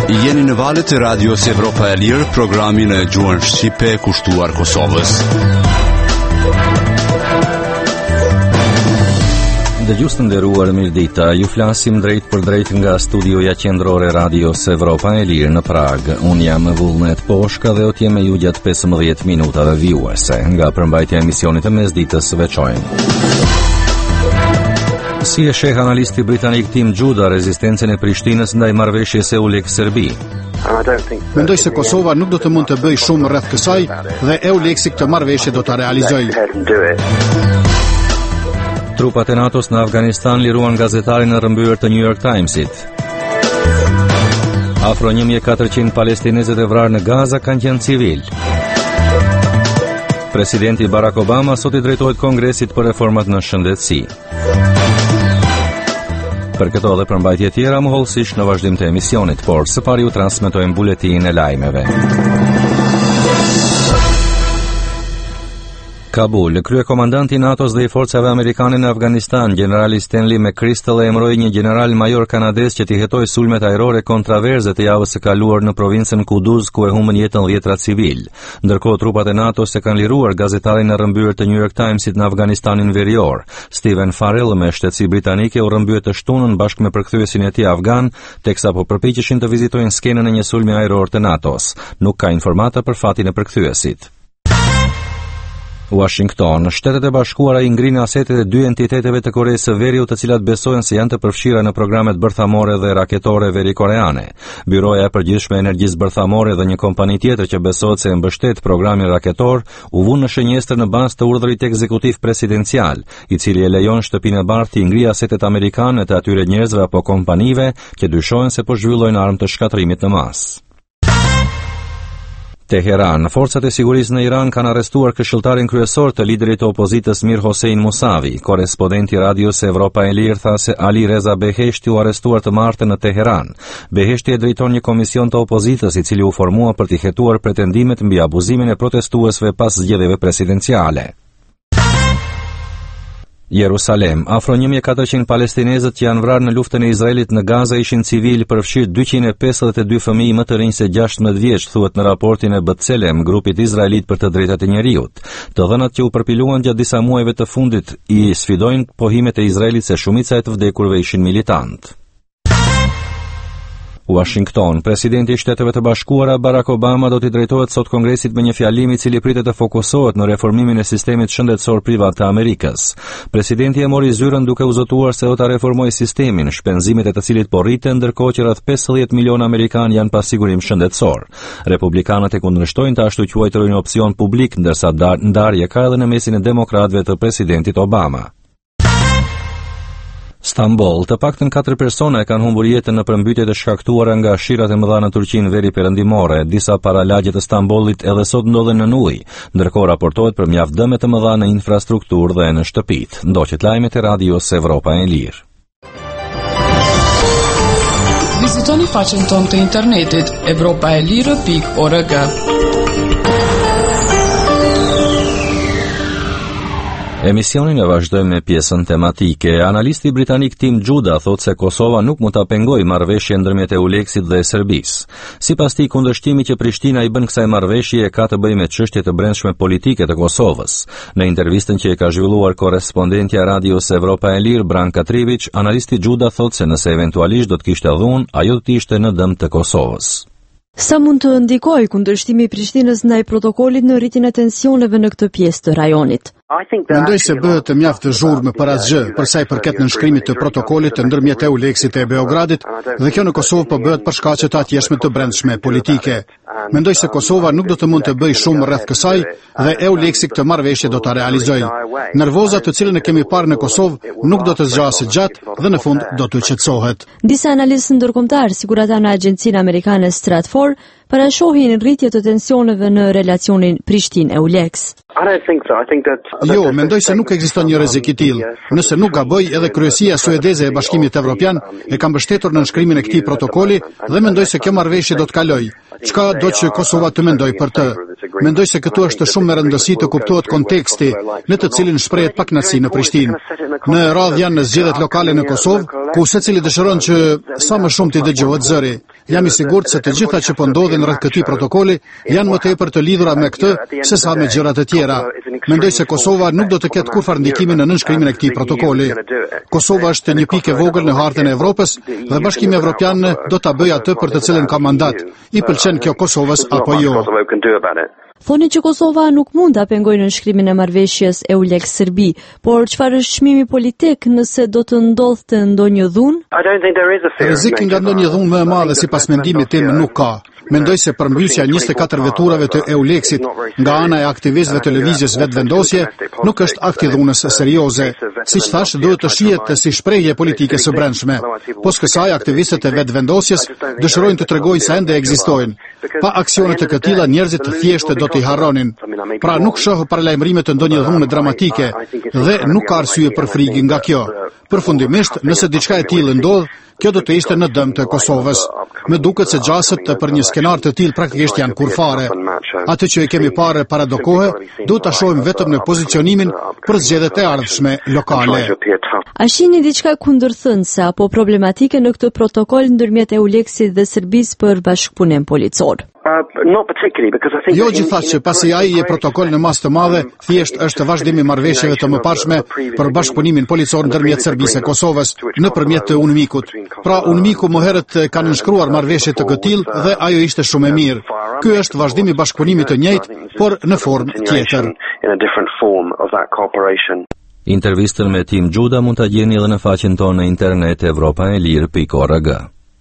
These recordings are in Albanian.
Jeni në valët e radios Evropa e Lirë, programin e gjuhën shqipe kushtuar Kosovës. Dëgjues të nderuar, mirëdita. Ju flasim drejt për drejt nga studioja qendrore radios Evropa e Lirë në Prag. Unë jam Vullnet Poshka dhe otje me ju gjatë 15 minutave vijuese nga përmbajtja e emisionit të mesditës së veçojmë. Si e sheh analisti britanik Tim Juda rezistencën e Prishtinës ndaj marrëveshjes EULEX-Serbi? Mendoj se Kosova nuk do të mund të bëjë shumë rreth kësaj dhe EULEX-i këtë marrëveshje do ta realizojë. Trupat e NATO-s në Afganistan liruan gazetarin në rrëmbyer të New York Timesit. Afro 1400 palestinezët e vrarë në Gaza kanë qenë civil. Presidenti Barack Obama sot i drejtohet Kongresit për reformat në shëndetësi. Për këto dhe përmbajtje tjera mohollësisht në vazhdim të emisionit, por së pari ju transmetojmë buletin e lajmeve. Kabul, kryekomandanti i NATO-s dhe i forcave amerikane në Afganistan, generali Stanley McChrystal, e emëroi një general major kanadez që t'i hetoi sulmet ajrore kontraverze të javës së kaluar në provincën Kuduz, ku e humbën jetën 10 civil. Ndërkohë trupat e NATO-s e kanë liruar gazetarin në rrëmbyer të New York Timesit në Afganistanin verior. Stephen Farrell me shtetësi britanike u rrëmbye të shtunën bashkë me përkthyesin e tij afgan, teksa po përpiqeshin të vizitojnë skenën e një sulmi ajror të NATO-s. Nuk ka informata për fatin e përkthyesit. Washington, Shtetet e Bashkuara i ngrinë asetet e dy entiteteve të Koreasë së Veriut, të cilat besohen se janë të përfshira në programet bërthamore dhe raketore veri-koreane. Byroja e Përgjithshme e Energjisë Bërthamore dhe një kompani tjetër që besohet se mbështet programin raketor u vunë në shënjestër në bazë të urdhrit ekzekutiv presidencial, i cili e lejon shtëpinë e bardhë të ngrijë asetet amerikane të atyre njerëzve apo kompanive që dyshohen se po zhvillojnë armë të shkatrimit në masë. Teheran, forcat e sigurisë në Iran kanë arrestuar këshilltarin kryesor të liderit të opozitës Mir Hossein Musavi. Korrespondenti radios Evropa e Lirë tha se Ali Reza Beheshti u arrestuar të martën në Teheran. Beheshti e drejton një komision të opozitës i cili u formua për t'i hetuar pretendimet mbi abuzimin e protestuesve pas zgjedhjeve presidenciale. Jerusalem, afro 1400 palestinezët që janë vrarë në luftën e Izraelit në Gaza ishin civil, përfshirë 252 fëmijë më të rinj se 16 vjeç, thuhet në raportin e B'Tselem, grupit izraelit për të drejtat e njerëzit. Të dhënat që u përpiluan gjatë disa muajve të fundit i sfidojnë pohimet e Izraelit se shumica e të vdekurve ishin militantë. Washington, presidenti i Shteteve të Bashkuara Barack Obama do t'i drejtohet sot Kongresit me një fjalim i cili pritet të fokusohet në reformimin e sistemit shëndetësor privat të Amerikës. Presidenti e mori zyrën duke u zotuar se do ta reformojë sistemin, shpenzimet e të cilit po rriten, ndërkohë që rreth 50 milion amerikanë janë pa sigurim shëndetësor. Republikanët e kundërshtojnë të ashtu quajtur një opsion publik, ndërsa ndarje ka edhe në mesin e demokratëve të presidentit Obama. Stamboll, të paktën 4 persona e kanë humbur jetën në përmbytjet e shkaktuara nga shirat e mëdha në Turqinë veri perëndimore. Disa paralagje të Stambollit edhe sot ndodhen në ujë, ndërkohë raportohet për mjaft dëme të mëdha në infrastrukturë dhe në shtëpitë. Ndoqet lajmet e radios Evropa e Lirë. Vizitoni faqen tonë të internetit europaelire.org. Emisionin e vazhdojmë me pjesën tematike. Analisti britanik Tim Juda thot se Kosova nuk mund ta pengojë marrëveshjen ndërmjet EULEX-it dhe Serbisë. Sipas tij, kundërshtimi që Prishtina i bën kësaj marrëveshje ka të bëjë me çështje të brendshme politike të Kosovës. Në intervistën që e ka zhvilluar korrespondentja e radios Evropa e Lirë Branka Trivić, analisti Juda thot se nëse eventualisht do të kishte dhunë, ajo do të ishte në dëm të Kosovës. Sa mund të ndikojë kundërshtimi i Prishtinës ndaj protokollit në rritjen e tensioneve në këtë pjesë të rajonit? Mendoj se bëhet të mjaft të zhurmë për asgjë, për sa i përket nënshkrimit të protokollit të ndërmjet EULEX-it e Beogradit, dhe kjo në Kosovë po bëhet për shkaqe të atjeshme të brendshme politike. Mendoj se Kosova nuk do të mund të bëjë shumë rreth kësaj dhe EULEX-i këtë marrëveshje do ta realizojë. Nervoza të cilën e kemi parë në Kosovë nuk do të zgjasë gjatë dhe në fund do të qetësohet. Disa analistë ndërkombëtar, sikur ata në agjencinë amerikane Stratfor, parashohin rritje të tensioneve në relacionin Prishtinë-EULEX. Jo, mendoj se nuk ekziston një rrezik i tillë. Nëse nuk gaboj, edhe kryesia suedeze e Bashkimit Evropian e ka mbështetur në nënshkrimin e këtij protokolli dhe mendoj se kjo marrëveshje do të kalojë. Çka do që Kosova të mendoj për të? Mendoj se këtu është shumë me rëndësi të kuptohet konteksti në të cilin shprehet pakënaqësi në Prishtinë. Në radhë janë në zgjedhjet lokale në Kosovë, ku secili dëshiron që sa më shumë të dëgjohet zëri. Jam I sigurt se të gjitha që po ndodhin rreth këtij protokolli janë më tepër të lidhura me këtë sesa me gjëra të tjera. Mendoj se Kosova nuk do të ketë kurrë ndikimi në nënshkrimin e këtij protokolli. Kosova është një pikë e vogël në hartën e Evropës dhe Bashkimi Evropian do ta bëjë atë për të cilën ka mandat. I pëlqen kjo Kosovës apo jo? Thoni që Kosova nuk mund ta pengojë nënshkrimin e marrëveshjes EULEX-Serbi, por çfarë është çmimi politik nëse do të ndodhte ndonjë dhunë? Rrezik nga ndonjë dhunë më e madhe sipas mendimit tim nuk ka. Mendoj se përmbysja 24 veturave të EULEX-it nga ana e aktivistëve të lëvizjes vetëvendosje nuk është akt I dhunës serioze. Siç thash, duhet të shihet si shprehje politike së brendshme. Pos kësaj, aktivistët e vetëvendosjes dëshirojnë të tregojnë se ende ekzistojnë. Pa aksione të këtilla njerëzit të thjeshtë do t'i harronin. Pra nuk shoh paralajmërime të ndonjë dhune dramatike dhe nuk ka arsye për frikë nga kjo. Përfundimisht, nëse diçka e tillë ndodh, kjo do të ishte në dëm të Kosovës. Më duket se gjasët për një skenar të tillë praktikisht janë kurfare. Atë që e kemi parë para do kohë, duhet ta shohim vetëm në pozicionimin për zgjedhjet e ardhshme lokale. A shihni diçka kundërthënëse apo problematike në këtë protokoll ndërmjet EULEX-it dhe Serbisë për bashkëpunim policor? Jo gjithashtu, pasi ai je protokoll në masë të madhe, thjesht është vazhdimi I marrëveshjeve të mëparshme për bashkëpunimin policor ndërmjet Serbisë e Kosovës nëpërmjet të UNMIK-ut. Pra UNMIK-u më herët ka nënshkruar marrëveshje të këtillë dhe ajo ishte shumë e mirë. Ky është vazhdimi I bashkëpunimit të njëjtë, por në formë tjetër. Intervistën me Tim Gjuda mund ta gjeni edhe në faqen tonë në internet europaelir.org.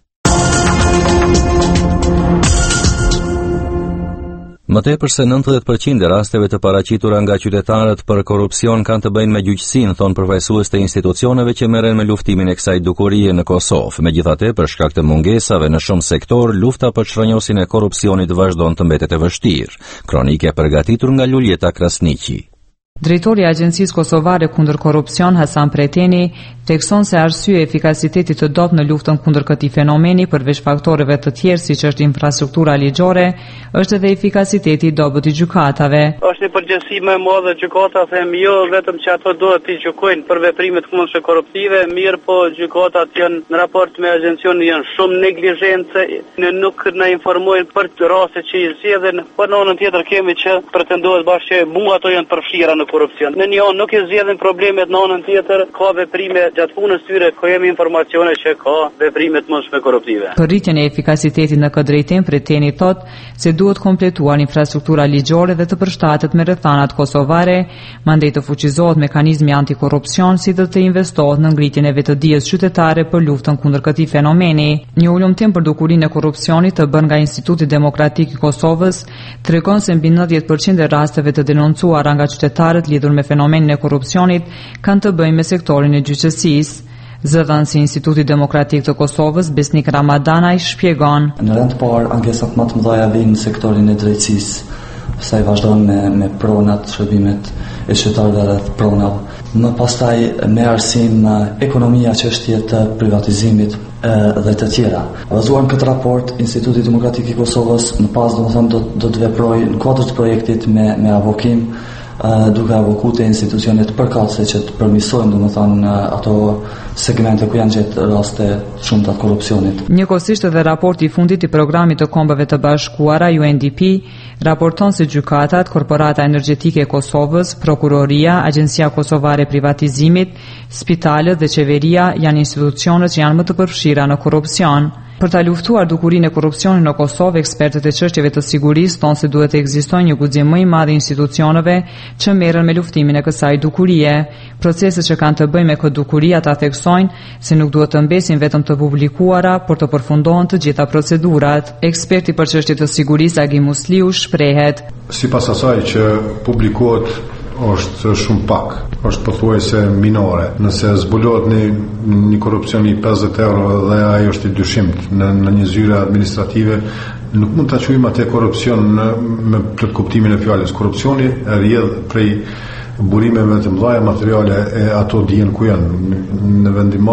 Më tepër se 90% e rasteve të paraqitura nga qytetarët për korrupsion kanë të bëjnë me gjyqësinë, thon përfaqësues të institucioneve që merren me luftimin e kësaj dukurie në Kosovë. Megjithatë, për shkak të mungesave në shumë sektor, lufta për çrënjosin e korrupsionit vazhdon të mbetet e vështirë. Kronikë e përgatitur nga Luljeta Krasniqi. Drejtori I Agjencisë Kosovare kundër korrupsion Hasan Preteni thekson se arsye e efikasitetit të dobët në luftën kundër këtij fenomeni përveç faktoreve të tjerë siç është infrastruktura ligjore, është edhe efikasiteti I dobët I gjykatave. Është një përgjegjësi më e madhe gjykata them jo vetëm që ato duhet të gjykojnë për veprimet kundërshë korruptive, mirë po gjykatat janë në raport me agjencion janë shumë neglizhence, nuk na informojnë për raste që I zgjedhin, por në anën tjetër kemi që pretendohet bashkë mua ato janë përfshira në korrupsion. Në një anë nuk I zgjedhin problemet, në anën tjetër ka veprime gjatë punës tyre, ku jemi informacione që ka veprime të mundshme korruptive. Për rritjen e efikasitetit në këtë drejtim, Preteni thot se duhet kompletuar infrastruktura ligjore dhe të përshtatet me rrethanat kosovare, mandej të fuqizohet mekanizmi antikorrupsion si të investohet në ngritjen e vetëdijes qytetare për luftën kundër këtij fenomeni. Një ulëmtim për dukurinë e korrupsionit të bën nga Instituti Demokratik I Kosovës tregon se mbi 90% e rasteve të denoncuara nga qytetarët lidhur me fenomenin e korrupsionit kanë të bëjnë me sektorin e gjyqësisë. Zëdhënësi I Institutit Demokratik të Kosovës, Besnik Ramadanaj shpjegon. Në rend të parë, ankesat më të mëdha vijnë në sektorin e drejtësisë, pastaj vazhdon me pronat, shërbimet e qytetarëve rreth pronave. Më pastaj me arsim ekonomia, çështje të privatizimit dhe të tjera. Bazuar në këtë raport, Instituti Demokratik I Kosovës në pas do të veprojë në kuadër të projektit me avokim, duke avokuar institucionet përkatëse që të përmirësojnë ato segmente ku janë gjetë raste shumëta të korrupsionit. Njëkohësisht edhe raporti I fundit I programit të Kombeve të Bashkuara UNDP raporton se gjykatat, Korporata Energjetike e Kosovës, Prokuroria, Agjencia Kosovare e Privatizimit, spitalet dhe qeveria janë institucionet që janë më të përfshira në korrupsion. Për ta luftuar dukurinë e korrupsionit në Kosovë, ekspertët e çështjeve të sigurisë thonë se duhet të ekzistojë një guxim më I madh I institucioneve që merren me luftimin e kësaj dukurie. Proceset që kanë të bëjnë me këtë dukuri ata theksojnë se nuk duhet të mbesin vetëm të publikuara, por të përfundohen të gjitha procedurat. Eksperti për çështje të sigurisë Agi Musliu shprehet. Sipas asaj që publikohet është shumë pak, është pothuajse minore. Nëse zbulohet një korrupsion I 50 euro dhe ai është I dyshimt në një zyre administrative, nuk mund ta quajmë atë korrupsion me plot kuptimin e fjalës. Korrupsioni rrjedh prej burimeve të mëdha materiale e ato dihen ku janë në vendimmarrje.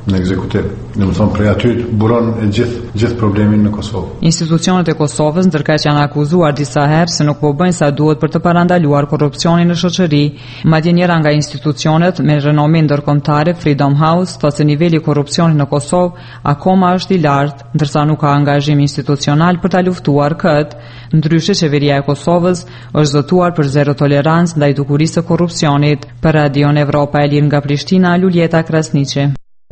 në ekzekutiv. Domethënë prej aty buron e gjithë problemin në Kosovë. Institucionet e Kosovës, ndërkaq janë akuzuar disa herë se nuk po bëjnë sa duhet për të parandaluar korrupsionin në shoqëri, madje njëra nga institucionet me renomi ndërkombëtare, Freedom House, thotë se niveli i korrupsionit në Kosovë akoma është i lartë, ndërsa nuk ka angazhim institucional për ta luftuar këtë. Ndryshe, qeveria e Kosovës është zëtuar për zero tolerancë ndaj dukurisë së korrupsionit. Për Radion Evropa e Lirë nga Prishtina, Luljeta Krasniqi.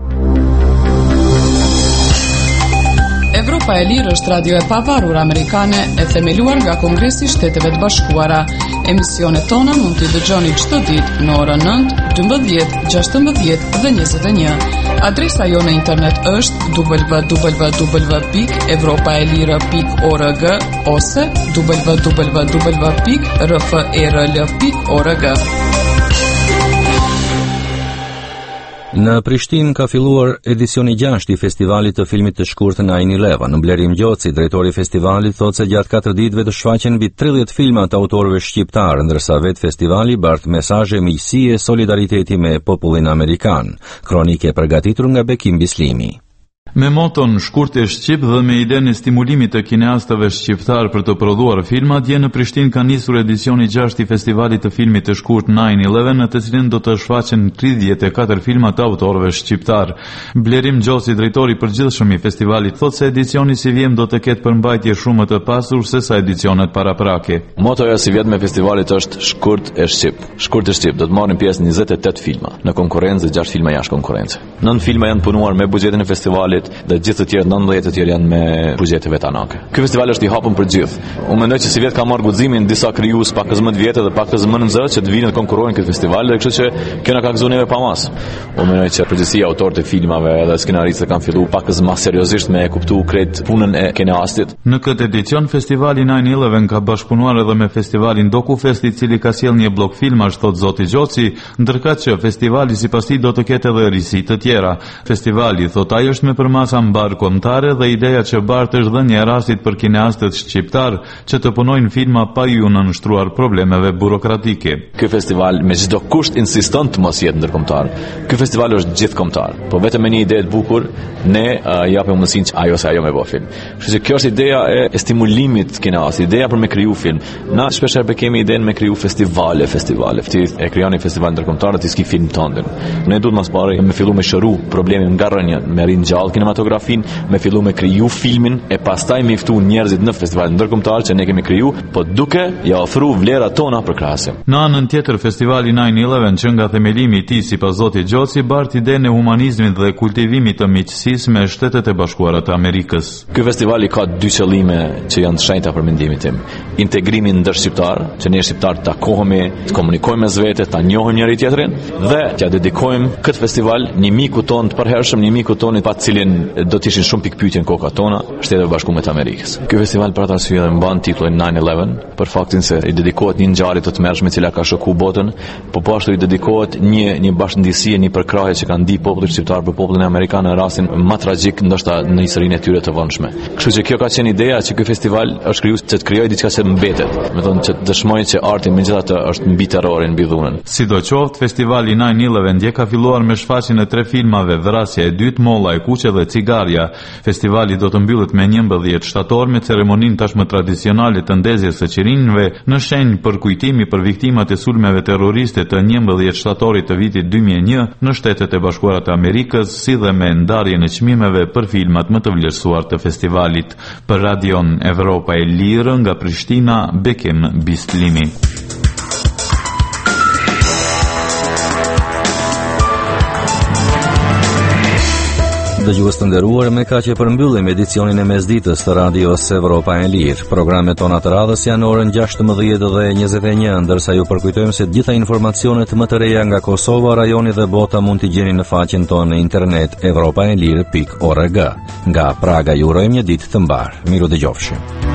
Evropa e Lirë është radio e pavarur amerikane e themeluar nga Kongresi i Shteteve të Bashkuara. Emisionet tona mund t'i dëgjoni çdo ditë në orën 9, 12, 16 dhe 21. Adresa jo në internet është www.evropaelira.org ose www.rferl.org. Në Prishtinë ka filluar edicioni 6 i festivalit të filmit të shkurtë 9/11. Blerim Gjoci, drejtori i festivalit, thotë se gjatë 4 ditëve të shfaqen mbi 30 filma të autorëve shqiptar, ndërsa vetë festivali bart mesazhe miqësie e solidariteti me popullin amerikan. Kronikë e përgatitur nga Bekim Bislimi. Me moton shkurt e shqip dhe me idenë e stimulimit të kineastëve shqiptar për të prodhuar filma, dje në Prishtinë ka nisur edicioni 6 i festivalit të filmit të shkurt 9/11, në të cilin do të shfaqen 34 filma të autorëve shqiptar. Blerim Gjosi, drejtori i përgjithshëm i festivalit, thotë se edicioni si vjem do të ketë përmbajtje shumë më të pasur se sa edicionet paraprake. Motoja si vjet me festivalit është shkurt e shqip. Shkurt e shqip do të marrin pjesë 28 filma në konkurrencë dhe 6 filma jashtë konkurrencë. 9 filma janë punuar me buxhetin e festivalit dhe gjithë të tjerë 19 të tjerë janë me buxhete vetanake. Ky festival është i hapur për gjithë. Unë mendoj që si vjet ka marrë guximin disa krijues pak më të vjetë dhe pak më në zë që të vinë të konkurrojnë këtë festival, dhe kështu që kjo na ka gëzuar neve pa mas. Unë mendoj që përgjithësia autorët e filmave dhe skenaristët kanë filluar pak më seriozisht me kuptuar krejt punën e kineastit. Në këtë edicion festivali 9/11 ka bashkëpunuar edhe me festivalin Dokufest, i cili ka sjellë një blok filmash, thot zoti Gjoci, ndërkaq që festivali sipas tij do të ketë edhe risi të tjera. Festivali, thot ai, është me përmasa mbar kombëtare dhe ideja që bart është dhënë e rastit për kineastët shqiptar që të punojnë filma pa ju nënshtruar problemeve burokratike. Ky festival me çdo kusht insiston të mos jetë ndërkombëtar. Ky festival është gjithkombëtar, po vetëm me një ide të bukur ne japim mundësinë që ajo ose ajo me bëj film. Kështu që kjo është ideja e stimulimit kineas, ideja për me kriju film. Na shpeshherë kemi idenë me kriju festivale. Ti e krijoni festival ndërkombëtar, ti ski film tëndën. Ne duhet më parë me fillu me shëru problemin nga rënja, me rin gjallë kinematografin, me fillu me kriju filmin e pastaj me ftu njerëzit në festivalin ndërkombëtar që ne kemi kriju, po duke ja ofru vlerat tona për krahasim. Në anën tjetër, festivali 9/11 që nga themelimi i tij sipas zotit Gjoci bart idenë e humanizmit dhe kultivimit të miqësisë me Shtetet e Bashkuara të Amerikës. Ky festivali ka dy qëllime që janë të shenjta për mendimin tim. Integrimin ndërshqiptar, që ne shqiptar të takohemi, të komunikojmë mes vete, ta njohim njëri tjetrin dhe t'ja dedikojmë këtë festival një miku ton të përhershëm, një miku ton pa cilin do të ishin shumë pikpyetje në kokat tona, Shtetet e Bashkuara të Amerikës. Ky festival për atë arsye dhe mban titullin 9/11 për faktin se i dedikohet një ngjarje të tmerrshme e cila ka shoku botën, po ashtu i dedikohet një bashkëndijësie, një përkrahje që kanë ndih popullit shqiptar për popullin amerikan në rastin më tragjik ndoshta në historinë e tyre të vonshme. Kështu që kjo ka qenë ideja që ky festival është krijuar që të krijojë diçka që mbetet, do të thonë që dëshmojnë që arti megjithatë është mbi terrorin, mbi dhunën. Sidoqoftë, festivali 9/11 dje ka filluar me shfaqjen e 3 filmave: Vrasja e dytë, Molla e kuqe dhe Cigarja. Festivali do të mbyllet me 11 shtator me ceremoninë tashmë tradicionale të ndezjes së qirinjve në shenjë për kujtimi për viktimat e sulmeve terroriste të 11 shtatorit të vitit 2001 në Shtetet e Bashkuara të Amerikës, si dhe me ndarjen e çmimeve për filmat më të vlerësuar të festivalit. Për Radion Evropa e Lirë nga Prishtina, Bekim Bislimi. Dëgjues të nderuar, me kaq e përmbyllim edicionin e mesditës të Radios Evropa e Lirë. Programet tona të radhës janë orën 16 dhe 21, ndërsa ju përkujtojmë se të gjitha informacionet më të reja nga Kosova, rajoni dhe bota mund t'i gjeni në faqen tonë në internet evropaelirë.org. Nga Praga ju urojmë një ditë të mbar. Miru dëgjofshim.